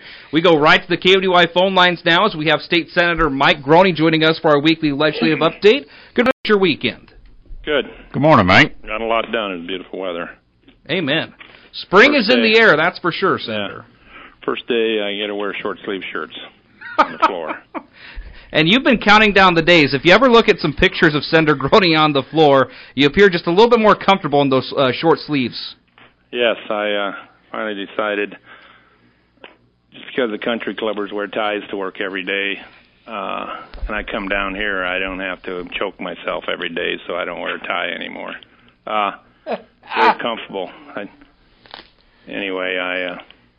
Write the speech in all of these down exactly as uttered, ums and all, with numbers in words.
We go right to the K O D Y phone lines now as we have State Senator Mike Groene joining us for our weekly legislative update. Good night, your weekend. Good. Good morning, Mike. Got a lot done in beautiful weather. Amen. Spring First is in day. the air, that's for sure, Senator. Yeah. First day, I get to wear short-sleeve shirts on the floor. And you've been counting down the days. If you ever look at some pictures of Senator Groene on the floor, you appear just a little bit more comfortable in those uh, short sleeves. Yes, I uh, finally decided, just because the country clubbers wear ties to work every day, uh, and I come down here, I don't have to choke myself every day, so I don't wear a tie anymore. Uh, very comfortable. I, anyway, I... Uh,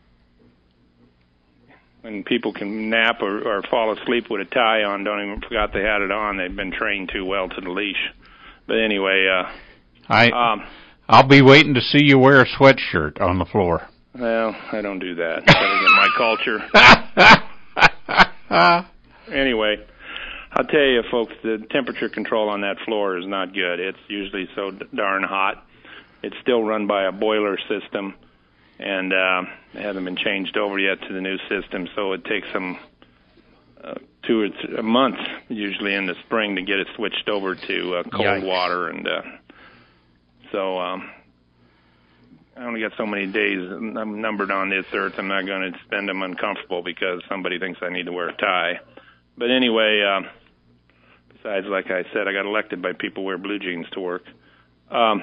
When people can nap or, or fall asleep with a tie on, don't even forgot they had it on. They've been trained too well to the leash. But anyway, uh, I um, I'll be waiting to see you wear a sweatshirt on the floor. well, I don't do that. That isn't my culture. Anyway, I'll tell you, folks, the temperature control on that floor is not good. It's usually so darn hot. It's still run by a boiler system. And uh, it hasn't been changed over yet to the new system, so it takes them uh, two or th- a month, usually in the spring, to get it switched over to uh, cold Yikes. water. And uh, so um, I only got so many days I'm numbered on this earth. I'm not going to spend them uncomfortable because somebody thinks I need to wear a tie. But anyway, uh, besides, like I said, I got elected by people who wear blue jeans to work. Um,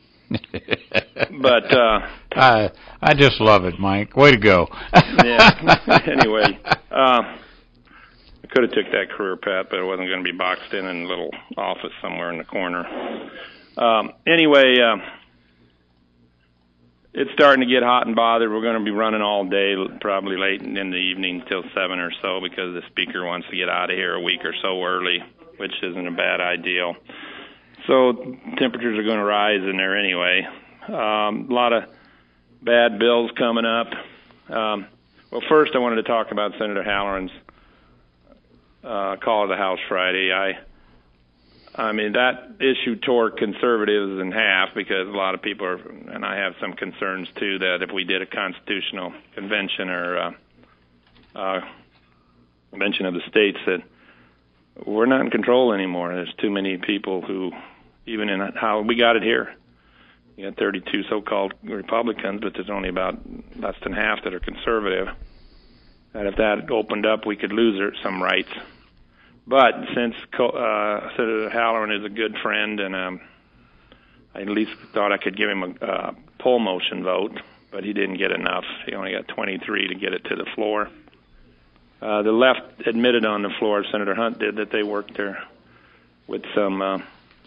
but uh, I I just love it, Mike. Way to go. yeah. Anyway, uh, I could have took that career path, but I wasn't going to be boxed in in a little office somewhere in the corner. Um, anyway, uh, it's starting to get hot and bothered. We're going to be running all day, probably late in the evening till seven or so, because the speaker wants to get out of here a week or so early, which isn't a bad idea. So temperatures are going to rise in there anyway. Um, a lot of bad bills coming up. Um, well, first I wanted to talk about Senator Halloran's uh, call to the House Friday. I, I mean, that issue tore conservatives in half because a lot of people are, and I have some concerns too, that if we did a constitutional convention or uh, uh, convention of the states, that we're not in control anymore. There's too many people who, even in how we got it here, you got thirty-two so-called Republicans, but there's only about less than half that are conservative. And if that opened up, we could lose some rights. But since uh, Senator Halloran is a good friend, and um, I at least thought I could give him a uh, poll motion vote, but he didn't get enough. He only got twenty-three to get it to the floor. Uh, the left admitted on the floor, Senator Hunt did, that they worked there with some uh,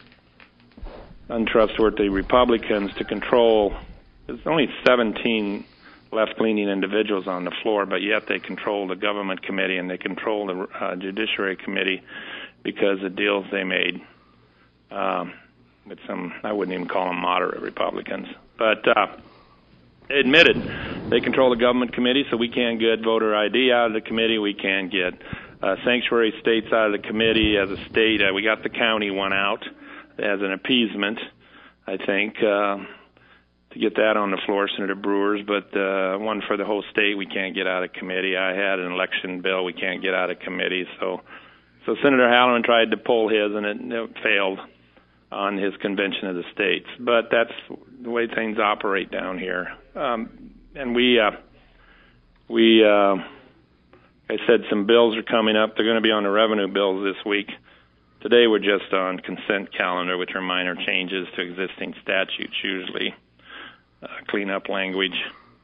untrustworthy Republicans to control. There's only seventeen left-leaning individuals on the floor, but yet they control the government committee and they control the uh, judiciary committee because of deals they made um, with some, I wouldn't even call them moderate Republicans. But uh, they admitted they control the government committee, so we can't get voter I D out of the committee. We can't get uh, sanctuary states out of the committee as a state. Uh, we got the county one out as an appeasement, I think, uh, to get that on the floor, Senator Brewers. But uh, one for the whole state, we can't get out of committee. I had an election bill we can't get out of committee. So, so Senator Halloran tried to pull his, and it, it failed on his convention of the states. But that's the way things operate down here. Um, and we, uh, we, uh, I said some bills are coming up. They're going to be on the revenue bills this week. Today we're just on consent calendar, which are minor changes to existing statutes, usually uh, clean up language.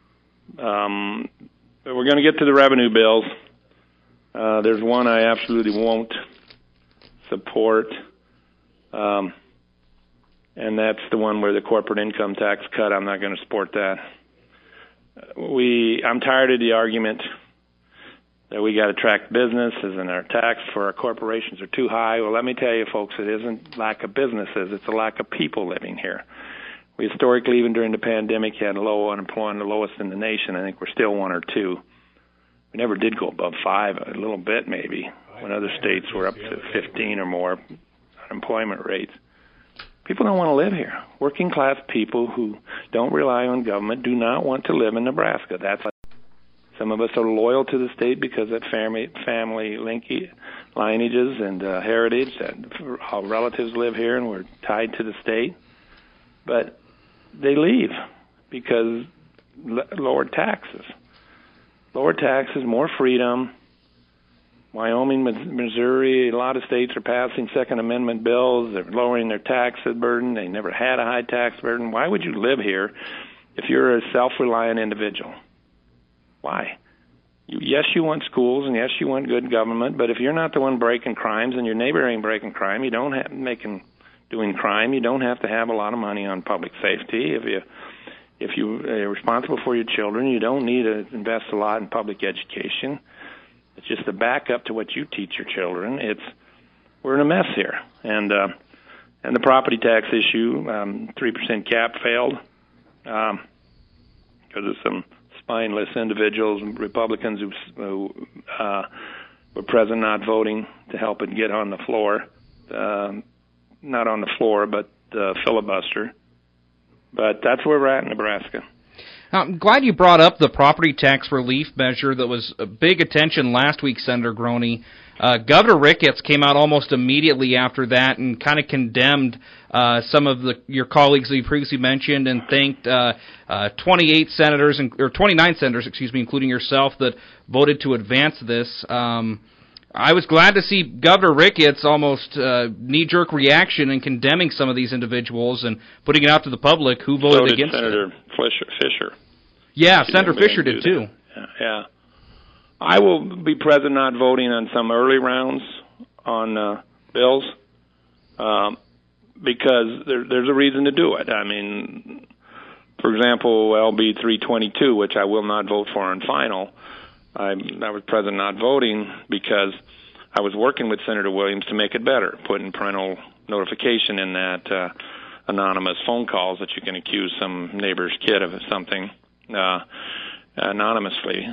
Um, but we're going to get to the revenue bills. Uh, there's one I absolutely won't support. Um, And that's the one where the corporate income tax cut. I'm not going to support that. We, I'm tired of the argument that we got to attract businesses and our tax for our corporations are too high. Well, let me tell you, folks, it isn't lack of businesses. It's a lack of people living here. We historically, even during the pandemic, had low unemployment, the lowest in the nation. I think we're still one or two. We never did go above five, a little bit maybe, when other states were up to fifteen or more unemployment rates. People don't want to live here. Working class people who don't rely on government do not want to live in Nebraska. That's Some of us are loyal to the state because of family family linky, lineages and uh, heritage. That our relatives live here and we're tied to the state. But they leave because l- lower taxes. Lower taxes, more freedom. Wyoming, Missouri, a lot of states are passing Second Amendment bills. They're lowering their tax burden. They never had a high tax burden. Why would you live here if you're a self-reliant individual? Why? You, yes, you want schools, and yes, you want good government, but if you're not the one breaking crimes and your neighbor ain't breaking crime, you don't have making doing crime, you don't have to have a lot of money on public safety. If you if you are responsible for your children, you don't need to invest a lot in public education. It's just a backup to what you teach your children. It's we're in a mess here, and uh, and the property tax issue, um, three percent cap failed because um, of some spineless individuals, Republicans who, who uh, were present not voting to help it get on the floor, uh, not on the floor, but uh, filibuster. But that's where we're at in Nebraska. I'm glad you brought up the property tax relief measure that was a big attention last week, Senator Groney. Uh, Governor Ricketts came out almost immediately after that and kind of condemned uh, some of the, your colleagues that you previously mentioned and thanked uh, uh, twenty-eight senators, or twenty-nine senators, excuse me, including yourself, that voted to advance this. Um, I was glad to see Governor Ricketts almost uh, knee-jerk reaction in condemning some of these individuals and putting it out to the public who voted so did against Senator it. Fisher. Fisher. Yeah, She Senator Fisher did that. too. Yeah, yeah. I will be present not voting on some early rounds on uh, bills um, because there, there's a reason to do it. I mean, for example, L B three twenty-two, which I will not vote for on final, I, I was present not voting because I was working with Senator Williams to make it better, putting parental notification in that uh, anonymous phone calls that you can accuse some neighbor's kid of something uh, anonymously.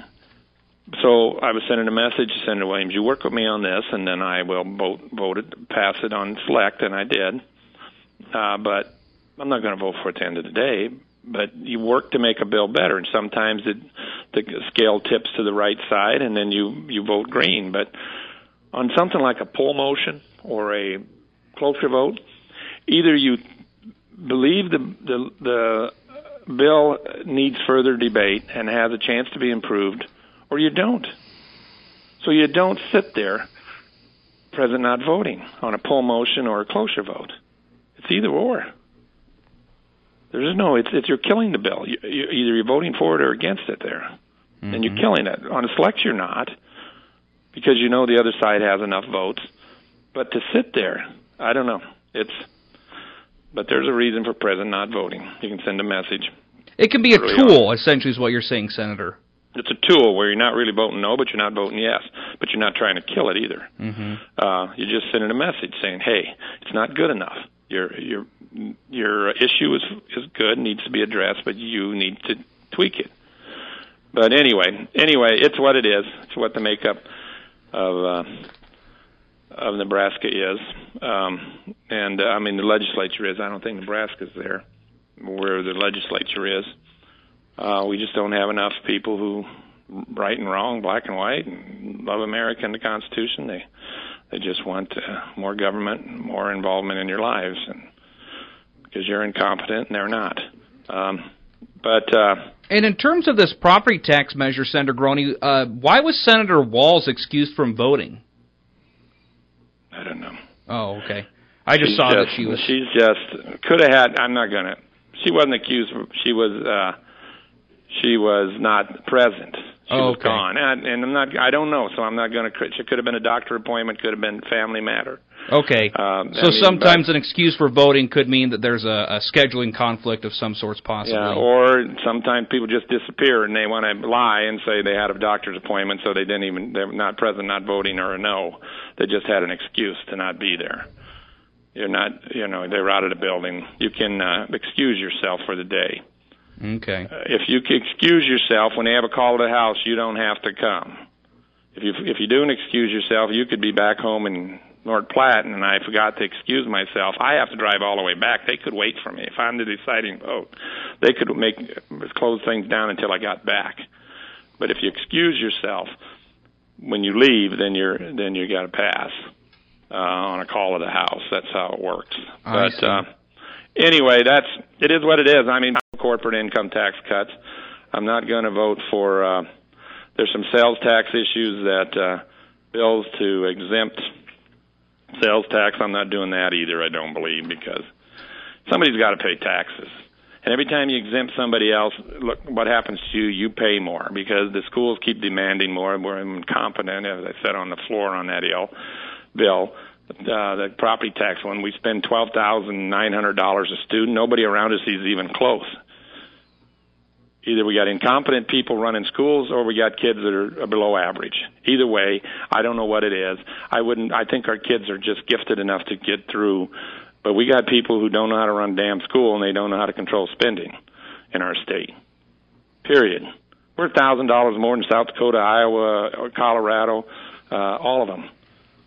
So I was sending a message to Senator Williams, you work with me on this, and then I will vote, vote it, pass it on select, and I did. Uh, but I'm not going to vote for it at the end of the day. But you work to make a bill better, and sometimes it, the scale tips to the right side, and then you, you vote green. But on something like a poll motion or a cloture vote, either you believe the, the, the bill needs further debate and has a chance to be improved, or you don't. So you don't sit there, present not voting, on a poll motion or a cloture vote. It's either or. There's no, it's, it's you're killing the bill. You, you, either you're voting for it or against it there. Mm-hmm. And you're killing it. On a select, you're not, because you know the other side has enough votes. But to sit there, I don't know. It's, but there's a reason for present not voting. You can send a message. It can be a tool, essentially, is what you're saying, Senator. It's a tool where you're not really voting no, but you're not voting yes. But you're not trying to kill it either. Mm-hmm. Uh, you're just sending a message saying, hey, it's not good enough. Your your your issue is is good, needs to be addressed, but you need to tweak it. But anyway, anyway, it's what it is. It's what the makeup of uh, of Nebraska is, um, and uh, I mean the legislature is. I don't think Nebraska's there where the legislature is. Uh, we just don't have enough people who right and wrong, black and white, and love America and the Constitution. They They just want uh, more government, more involvement in your lives, and because you're incompetent and they're not. Um, but uh, and in terms of this property tax measure, Senator Groney, uh, why was Senator Walz excused from voting? I don't know. Oh, okay. I just she's saw just, that she was. She's just could have had. I'm not gonna. She wasn't accused. She was. Uh, she was not present. She oh, was okay. gone, and, and I'm not. I don't know, so I'm not going to. It could have been a doctor appointment. Could have been family matter. Okay. Um, so I mean, sometimes but, an excuse for voting could mean that there's a, a scheduling conflict of some sorts, possibly. Yeah, or sometimes people just disappear and they want to lie and say they had a doctor's appointment, so they didn't even. They're not present, not voting, or a no. They just had an excuse to not be there. You're not. You know, they were out of the building. You can uh, excuse yourself for the day. Okay. Uh, if you can excuse yourself when they have a call to the house, you don't have to come. If you if you do excuse yourself, you could be back home in North Platte, and I forgot to excuse myself. I have to drive all the way back. They could wait for me. If I'm the deciding vote, they could make close things down until I got back. But if you excuse yourself when you leave, then you're then you got to pass uh, on a call of the house. That's how it works. I but see. Uh, anyway, that's it is what it is. I mean, corporate income tax cuts. I'm not going to vote for. Uh, there's some sales tax issues that uh, bills to exempt sales tax. I'm not doing that either. I don't believe, because somebody's got to pay taxes. And every time you exempt somebody else, look what happens to you. You pay more because the schools keep demanding more. We're incompetent, as I said on the floor on that ill bill. Uh, the property tax one, we spend twelve thousand nine hundred dollars a student. Nobody around us is even close. Either we got incompetent people running schools, or we got kids that are below average. Either way, I don't know what it is. I wouldn't. I think our kids are just gifted enough to get through. But we got people who don't know how to run damn school, and they don't know how to control spending in our state. Period. We're a thousand dollars more in South Dakota, Iowa, Colorado, uh, all of them.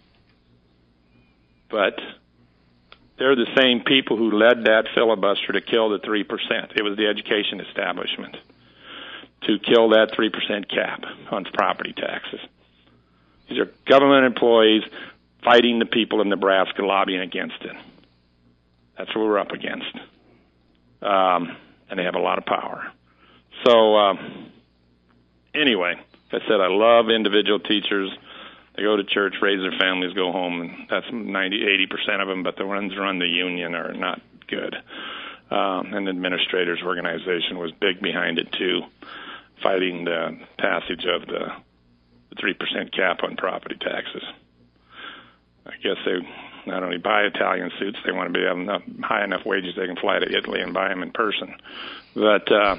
But they're the same people who led that filibuster to kill the three percent. It was the education establishment to kill that three percent cap on property taxes. These are government employees fighting the people of Nebraska, lobbying against it. That's what we're up against. Um, and they have a lot of power. So, uh, anyway, like I said, I love individual teachers. They go to church, raise their families, go home, and that's ninety, eighty percent of them, but the ones who run the union are not good. Um, and the administrators' organization was big behind it, too, fighting the passage of the, the three percent cap on property taxes. I guess they not only buy Italian suits, they want to be having enough, high enough wages they can fly to Italy and buy them in person. But uh,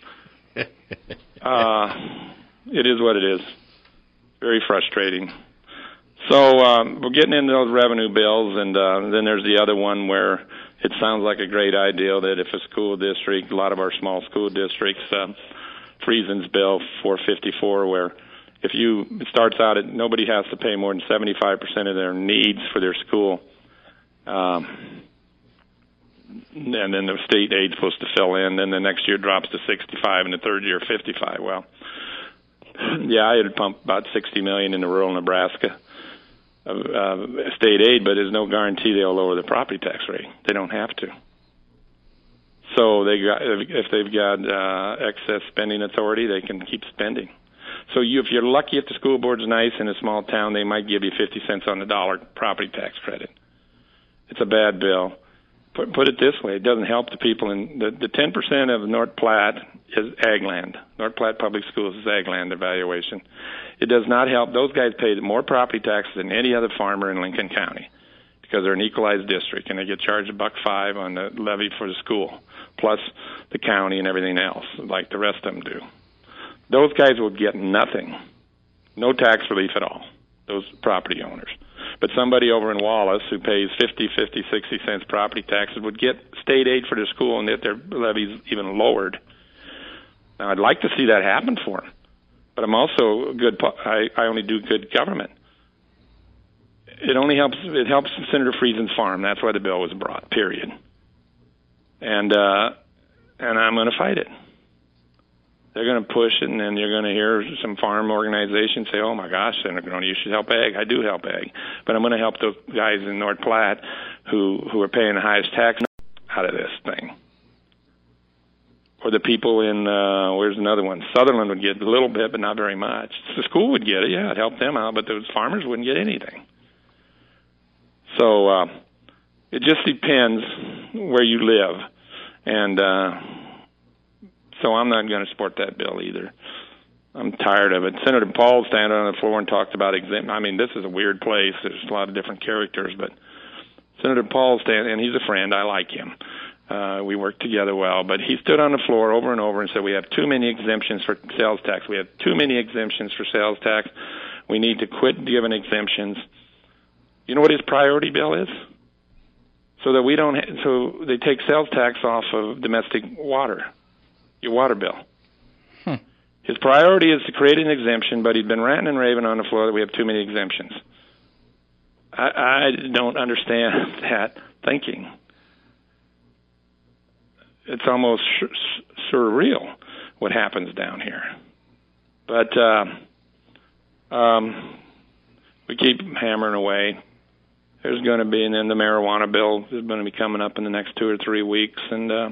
uh, it is what it is. Very frustrating. So um, we're getting into those revenue bills, and uh, then there's the other one where it sounds like a great idea that if a school district, a lot of our small school districts, uh, Friesen's bill four fifty-four, where if you, it starts out at nobody has to pay more than seventy-five percent of their needs for their school. Um, and then the state aid's supposed to fill in. Then the next year drops to sixty-five, and the third year fifty-five. Well, yeah, I had pumped about sixty million dollars into rural Nebraska of uh, state aid, but there's no guarantee they'll lower the property tax rate. They don't have to. So they got, if they've got uh, excess spending authority, they can keep spending. So you, if you're lucky, if the school board's nice in a small town, they might give you fifty cents on the dollar property tax credit. It's a bad bill. Put, put it this way, it doesn't help the people in the, the ten percent of North Platte is ag land. North Platte Public Schools is ag land evaluation. It does not help. Those guys pay more property taxes than any other farmer in Lincoln County because they're an equalized district, and they get charged a buck five on the levy for the school, plus the county and everything else, like the rest of them do. Those guys will get nothing, no tax relief at all, those property owners. But somebody over in Wallace who pays fifty, fifty, sixty cents property taxes would get state aid for their school and get their levies even lowered. Now, I'd like to see that happen for them, but I'm also good. I, I only do good government. It only helps. It helps Senator Friesen's farm. That's why the bill was brought. Period. And uh, and I'm going to fight it. They're going to push it, and then you're going to hear some farm organizations say, oh, my gosh, Senator Groney, you should help ag. I do help ag. But I'm going to help those guys in North Platte who, who are paying the highest tax out of this thing. Or the people in, uh, where's another one? Sutherland would get a little bit, but not very much. The school would get it. Yeah, it helped them out, but those farmers wouldn't get anything. So uh, it just depends where you live. And uh So I'm not going to support that bill either. I'm tired of it. Senator Paul standing on the floor and talked about exempt. I mean, this is a weird place. There's a lot of different characters, but Senator Paul stand, and he's a friend. I like him. Uh, we work together well. But he stood on the floor over and over and said, we have too many exemptions for sales tax. We have too many exemptions for sales tax. We need to quit giving exemptions. You know what his priority bill is? So that we don't, ha- so they take sales tax off of domestic water. Your water bill. Hmm. His priority is to create an exemption, but he's been ranting and raving on the floor that we have too many exemptions. I, I don't understand that thinking. It's almost surreal what happens down here. but uh, um, we keep hammering away. There's going to be, and then the marijuana bill is going to be coming up in the next two or three weeks, and uh,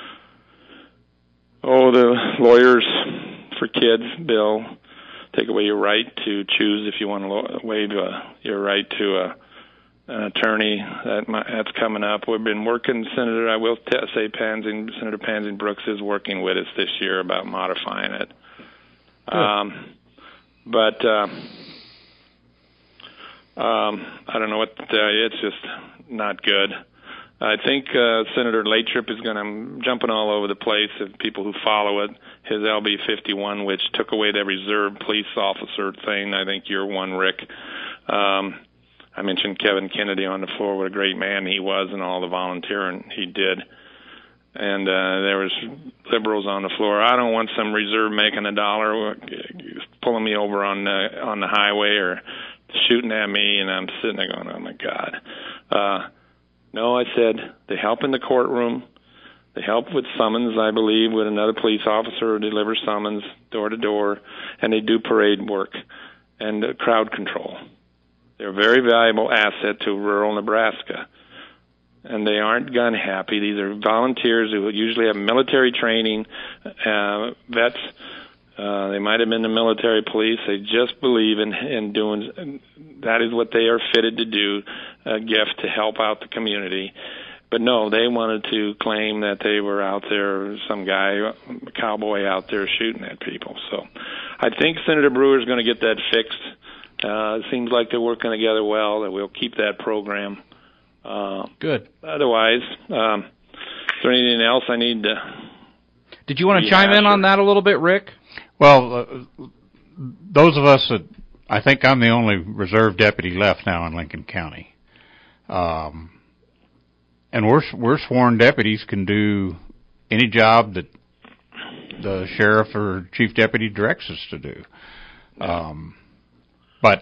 oh, the lawyers for kids bill take away your right to choose if you want to lo- waive uh, your right to a, an attorney. That might, that's coming up. We've been working, Senator. I will t- say, Pansy, Senator Pansy Brooks is working with us this year about modifying it. Um, but. Uh, Um, I don't know what to tell you. It's just not good. I think uh, Senator Lathrop is going to, I'm jumping all over the place of people who follow it, his L B fifty-one, which took away the reserve police officer thing. I think you're one, Rick. Um, I mentioned Kevin Kennedy on the floor, what a great man he was and all the volunteering he did. And uh, there was liberals on the floor. I don't want some reserve making a dollar pulling me over on the, on the highway or shooting at me, and I'm sitting there going, oh, my God. Uh, no, I said, they help in the courtroom. They help with summons, I believe, with another police officer who delivers summons door to door, and they do parade work and uh, crowd control. They're a very valuable asset to rural Nebraska, and they aren't gun happy. These are volunteers who usually have military training, uh, vets. Uh, they might have been the military police. They just believe in, in doing, that is what they are fitted to do, a gift to help out the community. But no, they wanted to claim that they were out there, some guy, a cowboy out there shooting at people. So I think Senator Brewer is going to get that fixed. Uh, it seems like they're working together well, that we'll keep that program. Uh, Good. Otherwise, um, is there anything else I need to... Did you want to chime in on that a little bit, Rick? Well, uh, those of us that, I think I'm the only reserve deputy left now in Lincoln County. Um, and we're, we're sworn deputies can do any job that the sheriff or chief deputy directs us to do. Um, but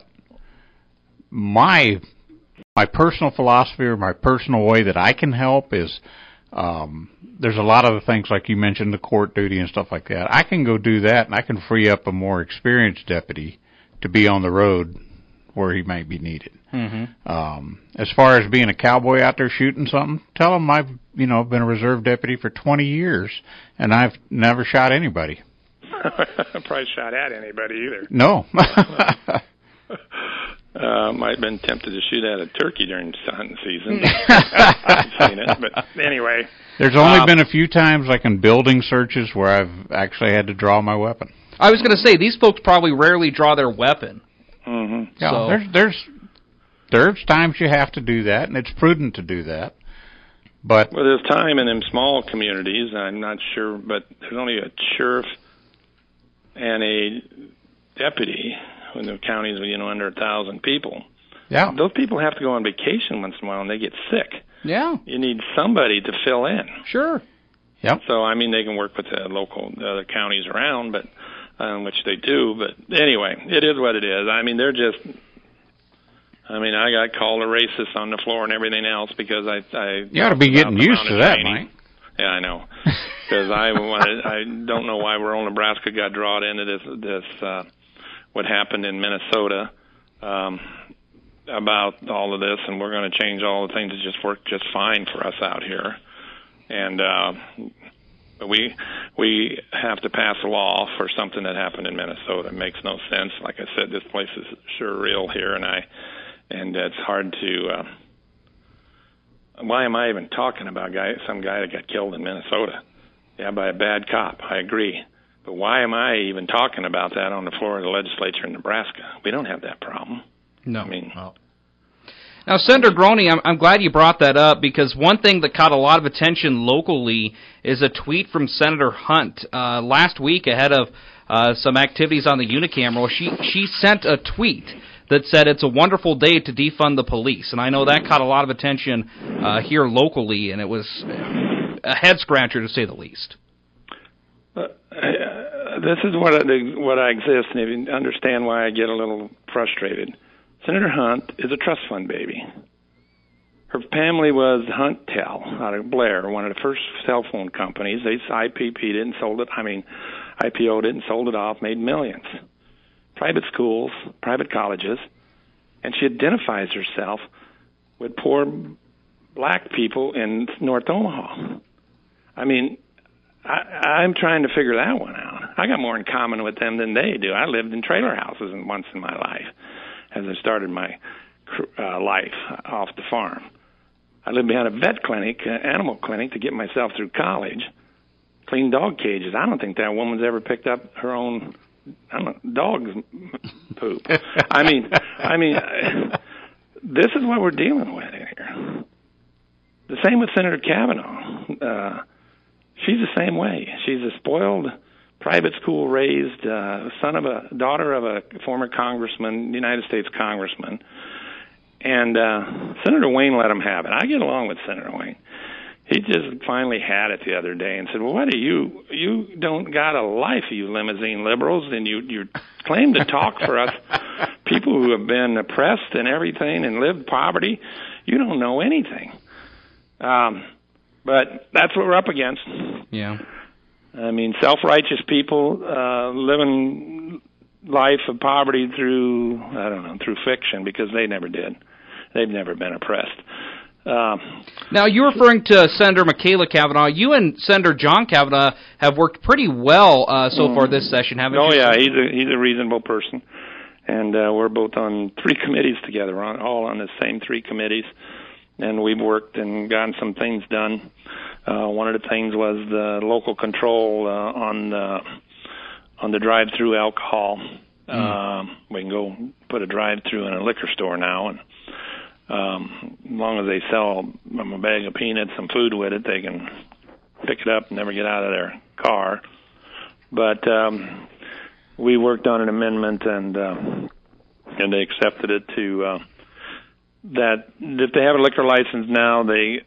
my, my personal philosophy or my personal way that I can help is, Um, there's a lot of the things like you mentioned, the court duty and stuff like that. I can go do that, and I can free up a more experienced deputy to be on the road where he might be needed. Mm-hmm. Um, as far as being a cowboy out there shooting something, tell them I've, you know, been a reserve deputy for twenty years, and I've never shot anybody. Probably shot at anybody either. No. Uh, might have been tempted to shoot at a turkey during hunting season. I've seen it, but anyway. There's only um, been a few times, like in building searches, where I've actually had to draw my weapon. I was going to say, these folks probably rarely draw their weapon. Mm-hmm. Yeah, so. there's, there's, there's times you have to do that, and it's prudent to do that. But well, there's time in them small communities, I'm not sure, but there's only a sheriff and a deputy in the counties with, you know, under a thousand people. Yeah. Those people have to go on vacation once in a while and they get sick. Yeah. You need somebody to fill in. Sure. Yep. So, I mean, they can work with the local, the other counties around, but, um, which they do. But anyway, it is what it is. I mean, they're just, I mean, I got called a racist on the floor and everything else because I, I you ought to be getting used to that, Mike. Yeah, I know. Because I wanted, I don't know why rural Nebraska got drawn into this, this, uh, what happened in Minnesota um, about all of this, and we're going to change all the things that just work just fine for us out here. And uh, we we have to pass a law for something that happened in Minnesota. It makes no sense. Like I said, this place is sure real here, and I and it's hard to. Uh, why am I even talking about guy some guy that got killed in Minnesota? Yeah, by a bad cop. I agree. But why am I even talking about that on the floor of the legislature in Nebraska? We don't have that problem. No. I mean, well. Now, Senator Groney, I'm, I'm glad you brought that up because one thing that caught a lot of attention locally is a tweet from Senator Hunt uh, last week ahead of uh, some activities on the unicameral. She she sent a tweet that said it's a wonderful day to defund the police, and I know that caught a lot of attention uh, here locally, and it was a head scratcher to say the least. Uh, this is what I, what I exist, and if you understand why I get a little frustrated. Senator Hunt is a trust fund baby. Her family was Hunt-Tel out of Blair, one of the first cell phone companies. They I P P'd it and sold it. I mean, I P O'd it and sold it off, made millions. Private schools, private colleges, and she identifies herself with poor black people in North Omaha. I mean, I, I'm trying to figure that one out. I got more in common with them than they do. I lived in trailer houses once in my life as I started my uh, life off the farm. I lived behind a vet clinic, uh, animal clinic, to get myself through college. Clean dog cages. I don't think that woman's ever picked up her own I don't know, dog's poop. I mean, I mean, this is what we're dealing with here. The same with Senator Kavanaugh. Uh, she's the same way. She's a spoiled, private school raised uh, son of a daughter of a former congressman, United States congressman. And uh, Senator Wayne let him have it. I get along with Senator Wayne. He just finally had it the other day and said, well, what do you, you don't got a life, you limousine liberals, and you, you claim to talk for us people who have been oppressed and everything and lived poverty. You don't know anything. Um, but that's what we're up against. Yeah. I mean, self-righteous people uh, living life of poverty through, I don't know, through fiction, because they never did. They've never been oppressed. Um, now, you're referring to Senator Michaela Kavanaugh. You and Senator John Kavanaugh have worked pretty well uh, so far this session, haven't oh, you? Oh, yeah, he's a, he's a reasonable person. And uh, we're both on three committees together, on, all on the same three committees. And we've worked and gotten some things done. Uh, one of the things was the local control uh, on the, on the drive-through alcohol. Mm. Uh, we can go put a drive-through in a liquor store now, and Um, as long as they sell them a bag of peanuts, some food with it, they can pick it up and never get out of their car. But um, we worked on an amendment, and uh, and they accepted it to uh, that if they have a liquor license now, they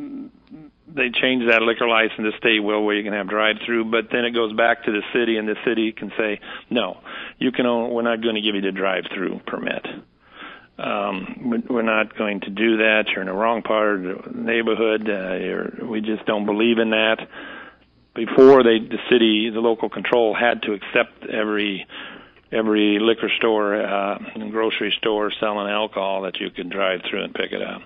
they change that liquor license to state will where you can have drive-through, but then it goes back to the city, and the city can say, no, you can. Only, we're not going to give you the drive-through permit. Um, we're not going to do that. You're in the wrong part of the neighborhood. Uh, you're, we just don't believe in that. Before they, the city, the local control had to accept every every liquor store uh, and grocery store selling alcohol that you could drive through and pick it up.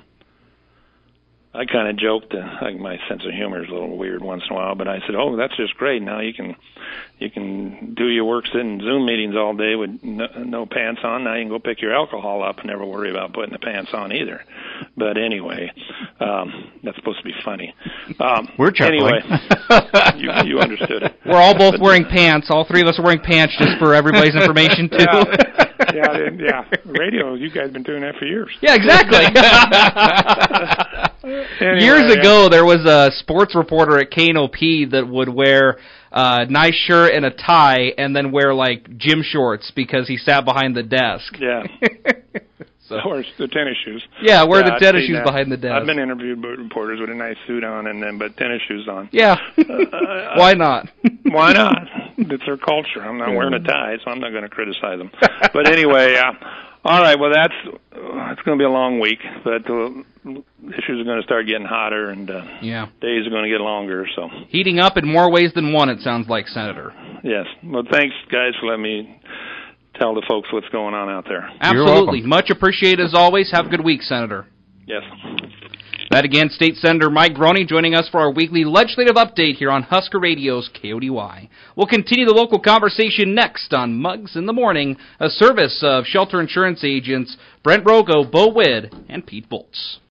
I kind of joked, uh, like my sense of humor is a little weird once in a while, but I said, "Oh, that's just great. Now you can you can do your work sitting Zoom meetings all day with no, no pants on. Now you can go pick your alcohol up and never worry about putting the pants on either." But anyway, um, that's supposed to be funny. Um, We're chuckling. Anyway, you, you understood it. We're all both wearing pants. All three of us are wearing pants, just for everybody's information too. Yeah, yeah, yeah. Radio, you guys have been doing that for years. Yeah, exactly. Anyway, Years yeah. ago, there was a sports reporter at K N O P that would wear a nice shirt and a tie and then wear, like, gym shorts because he sat behind the desk. Yeah. So. Or the tennis shoes. Yeah, wear yeah, the tennis shoes that. behind the desk. I've been interviewed by reporters with a nice suit on and then but tennis shoes on. Yeah. uh, Why not? Why not? It's their culture. I'm not wearing a tie, so I'm not going to criticize them. But anyway, uh, all right. Well, that's uh, it's going to be a long week, but the issues are going to start getting hotter, and uh, yeah, days are going to get longer. So heating up in more ways than one. It sounds like, Senator. Yes. Well, thanks, guys, for letting me tell the folks what's going on out there. Absolutely. Much appreciated as always. Have a good week, Senator. Yes. That again, State Senator Mike Groening joining us for our weekly legislative update here on Husker Radio's K O D Y. We'll continue the local conversation next on Mugs in the Morning, a service of Shelter Insurance agents Brent Rogo, Bo Widd, and Pete Bolts.